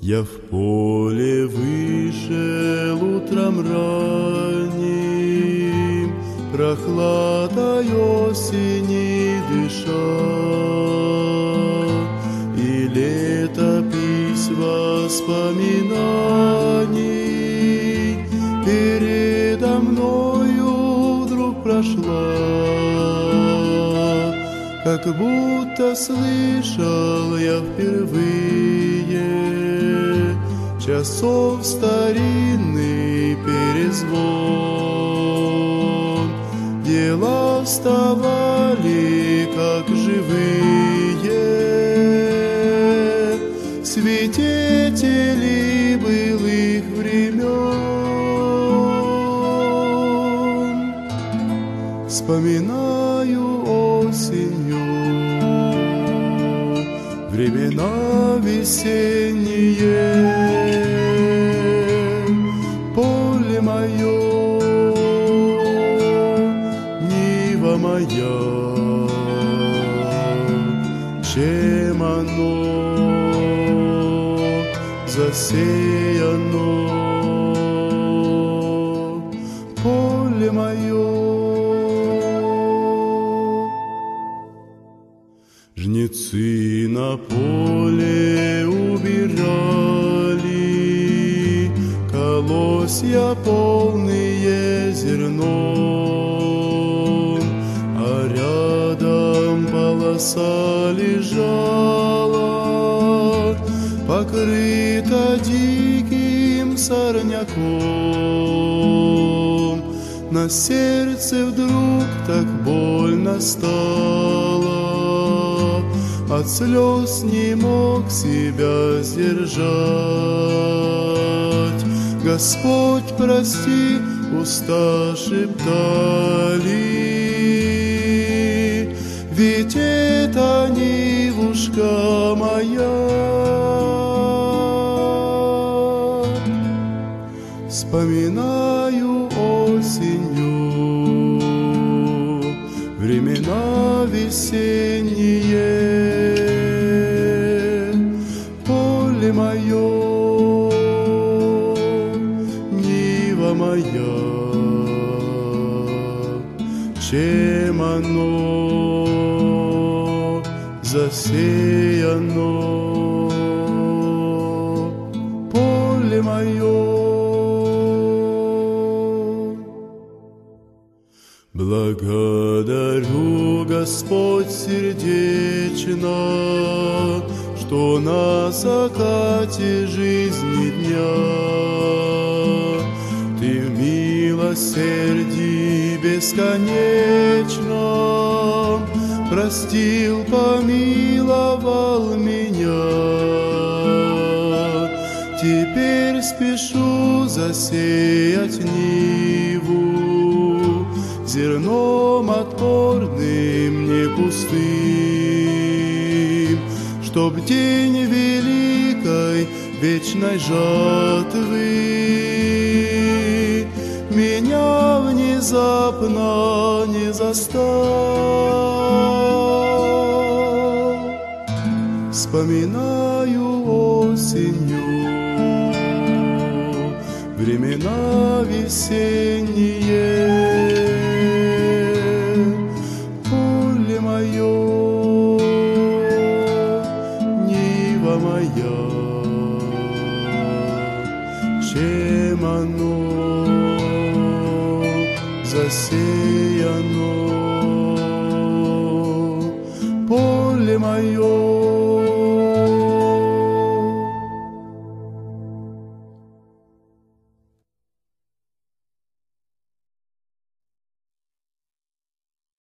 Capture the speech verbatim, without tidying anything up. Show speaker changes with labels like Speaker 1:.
Speaker 1: Я в поле вышел утром ранним, прохладой осени дыша, и летопись воспоминаний передо мною вдруг прошла, как будто слышал я впервые часов старинный перезвон. Дела вставали, как живые свидетели былых времен. Вспоминаю осенью времена весенние, поле мое, нива моя, чем оно засеяно, поле мое. Жнецы на поле убирали колосья полные зерном, а рядом полоса лежала, покрыта диким сорняком. На сердце вдруг так больно стало, от слез не мог себя сдержать. Господь, прости, уста шептали, ведь это нивушка моя. Вспоминаю осенью времена весенние, поле мое, нива моя, чем оно засеяно, поле мое. Благодарю, Господь, сердечно, что на закате жизни дня Ты в милосердии бесконечном простил, помиловал меня. Теперь спешу засеять ниву зерном отпорным, не пустым, чтоб день великой вечной жатвы меня внезапно не застал. Вспоминаю осенью времена весенние, поле мое, нива моя, чем оно засеяно, поле мое.